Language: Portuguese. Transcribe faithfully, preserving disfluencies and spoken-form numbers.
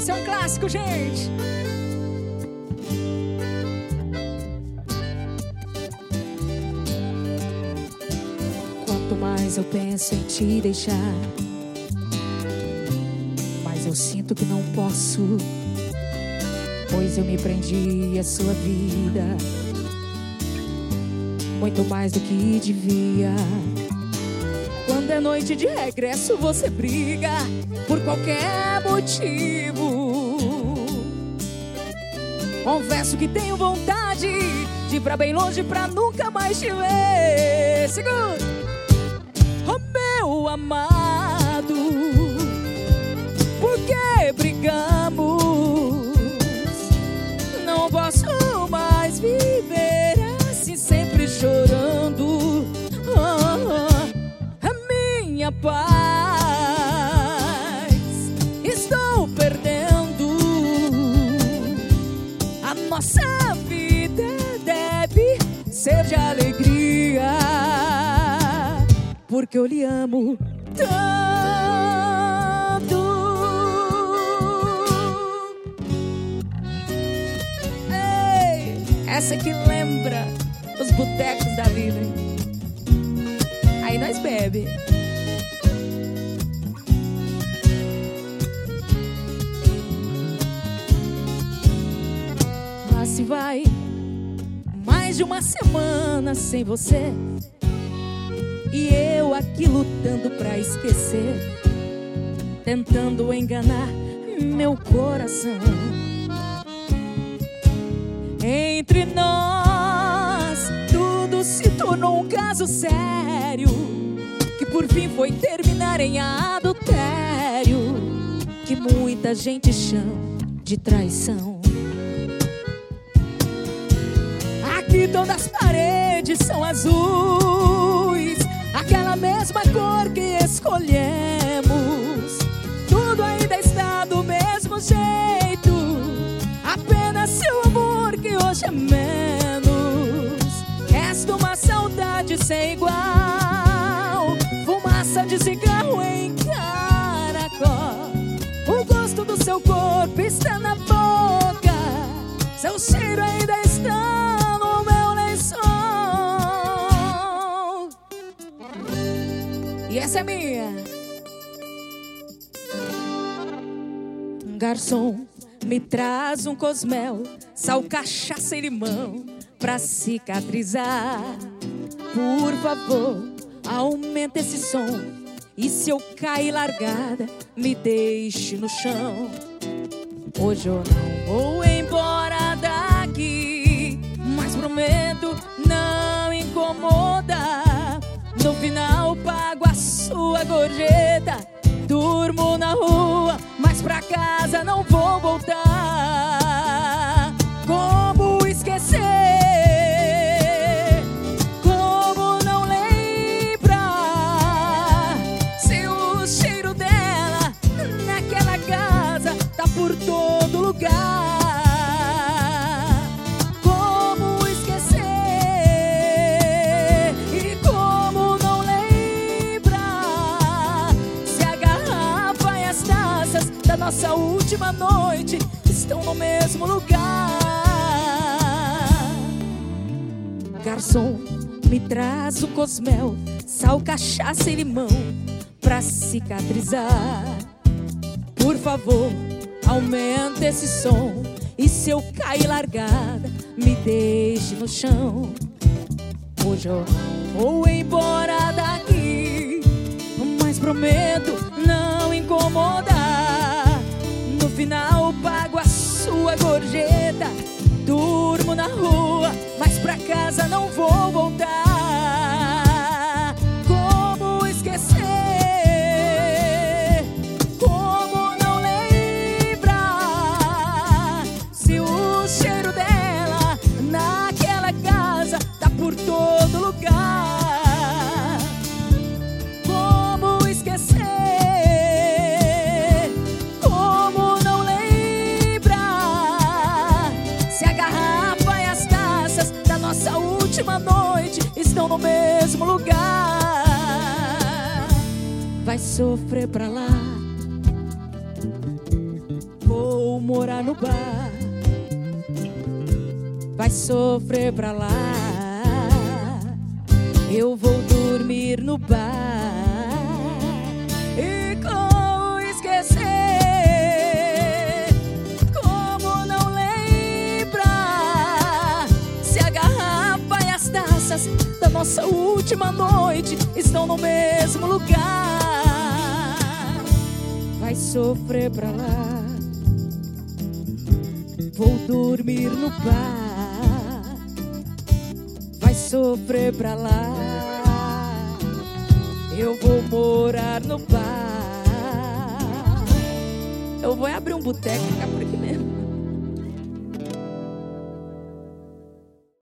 Isso é um clássico, gente. Quanto mais eu penso em te deixar, mas eu sinto que não posso, pois eu me prendi à sua vida muito mais do que devia. Quando é noite de regresso você briga por qualquer motivo. Confesso que tenho vontade de ir pra bem longe pra nunca mais te ver. Segura! Oh, meu amado, por que brigamos? Não posso mais viver assim, sempre chorando. Oh, a minha paz estou perdendo. A nossa vida deve ser de alegria, porque eu lhe amo tanto. Ei, essa que lembra os botecos da vida. Aí nós bebe. Lá se vai mais de uma semana sem você, e eu aqui lutando pra esquecer, tentando enganar meu coração. Entre nós tudo se tornou um caso sério, que por fim foi terminar em adultério, que muita gente chama de traição. Aqui todas as paredes são azuis, aquela mesma cor que escolhemos. Tudo ainda está do mesmo jeito, apenas seu amor que hoje é menos. Resta uma saudade sem igual, fumaça de cigarro em caracol. O gosto do seu corpo está na boca, seu cheiro ainda está no meu lençol. E essa é minha. Garçom, me traz um cosmel, sal, cachaça e limão pra cicatrizar. Por favor, aumenta esse som, e se eu cair largada, me deixe no chão. Hoje eu não vou embora daqui, mas prometo não incomodar. No final pago a sua gorjeta, durmo na rua, mas pra casa não vou voltar. Como esquecer? Como não lembrar? Se o cheiro dela naquela casa tá por todo lugar. Como esquecer? E como não lembrar? Se a garrafa e as taças da nossa última noite estão no mesmo lugar. Garçom, me traz o cosmel, sal, cachaça e limão pra cicatrizar. Por favor, aumenta esse som, e se eu cair largada, me deixe no chão. Hoje eu vou embora daqui, mas prometo não incomodar. No final pago a sua gorjeta, durmo na rua, mas pra casa não vou voltar. Como esquecer? Como não lembrar? Se o cheiro dela naquela casa tá por todo lugar. Como esquecer? Como não lembrar? Se a garrafa e as taças da nossa última noite estão no mesmo lugar. Vai sofrer pra lá. Oh. morar no bar. Vai sofrer pra lá. Eu vou dormir no bar. E como esquecer? Como não lembrar? Se a garrafa e as taças da nossa última noite estão no mesmo lugar. Vai sofrer pra lá. Vou dormir no bar. Vai sofrer pra lá. Eu vou morar no bar. Eu vou abrir um boteco e ficar por aqui.